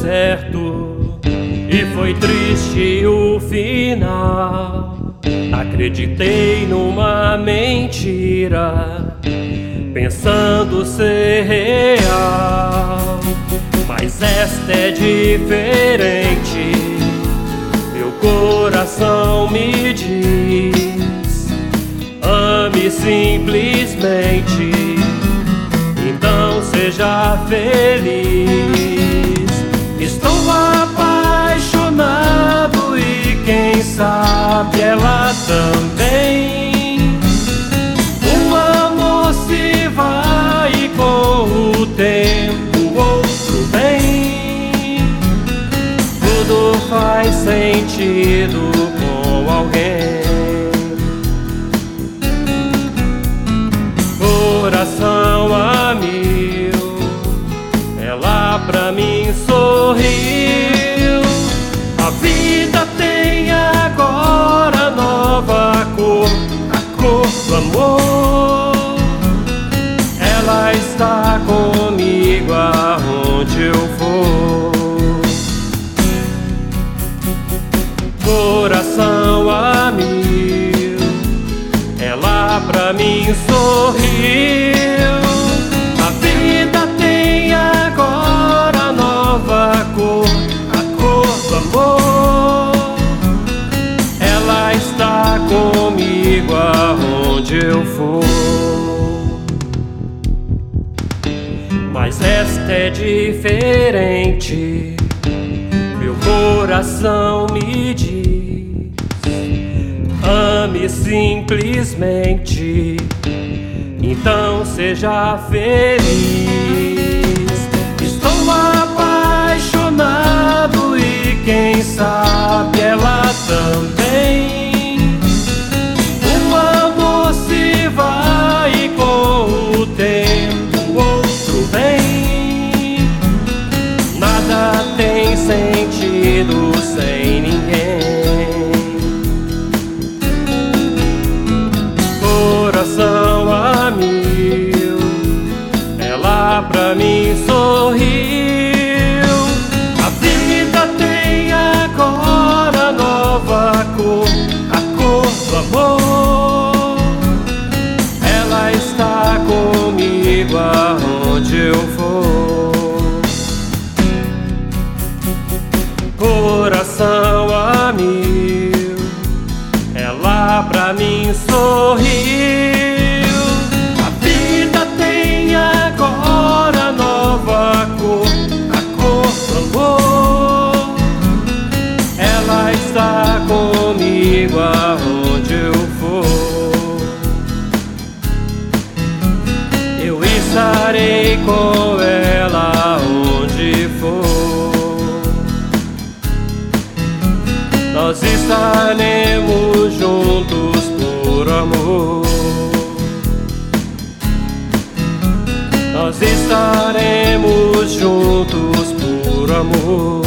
certo e foi triste o final. Acreditei numa mentira, pensando ser real, mas esta é diferente. Meu coração me diz: ame simplesmente, então seja feliz. Estou apaixonado e quem sabe ela também. Um amor se vai e com o tempo outro vem. Tudo faz sentido com alguém. Coração a mil, ela pra mim sorriu. A vida tem agora nova cor, a cor do amor. Ela está comigo aonde eu for. Coração a mil, ela pra mim sorriu. A vida tem agora nova cor, a cor do amor. Ela está comigo aonde eu for. Mas esta é diferente. Meu coração me diz: ame simplesmente, então seja feliz. Estou apaixonado e quem sabe ela também. Um amor se vai e com o tempo outro vem. Nada tem sentido sem ninguém. Coração a mil, ela pra mim sorriu. A vida tem agora nova cor, a cor do amor. Ela está comigo aonde eu for. Coração a mil, ela pra mim sorriu. A vida tem agora nova cor, a cor do amor. Ela está comigo aonde eu for. Eu estarei com ela onde for. Nós estaremos juntos por amor. Nós estaremos juntos por amor.